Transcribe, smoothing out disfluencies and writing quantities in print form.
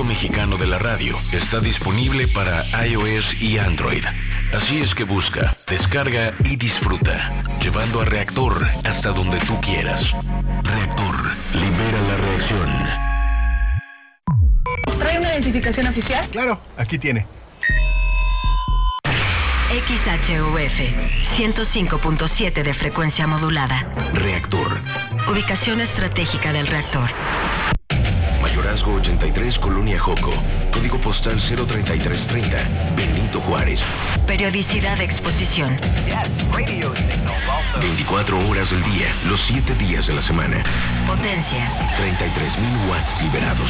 único mexicano de la radio, está disponible para iOS y Android. Así es que busca, descarga y disfruta, llevando a Reactor hasta donde tú quieras. Reactor, libera la reacción. ¿Trae una identificación oficial? Claro, aquí tiene. XHUF 105.7 de frecuencia modulada. Reactor. Ubicación estratégica del reactor. Mayorazgo 83, Colonia Joco. Código postal 03330, Benito Juárez. Periodicidad de exposición. 24 horas del día, los 7 días de la semana. Potencia. 33,000 watts liberados.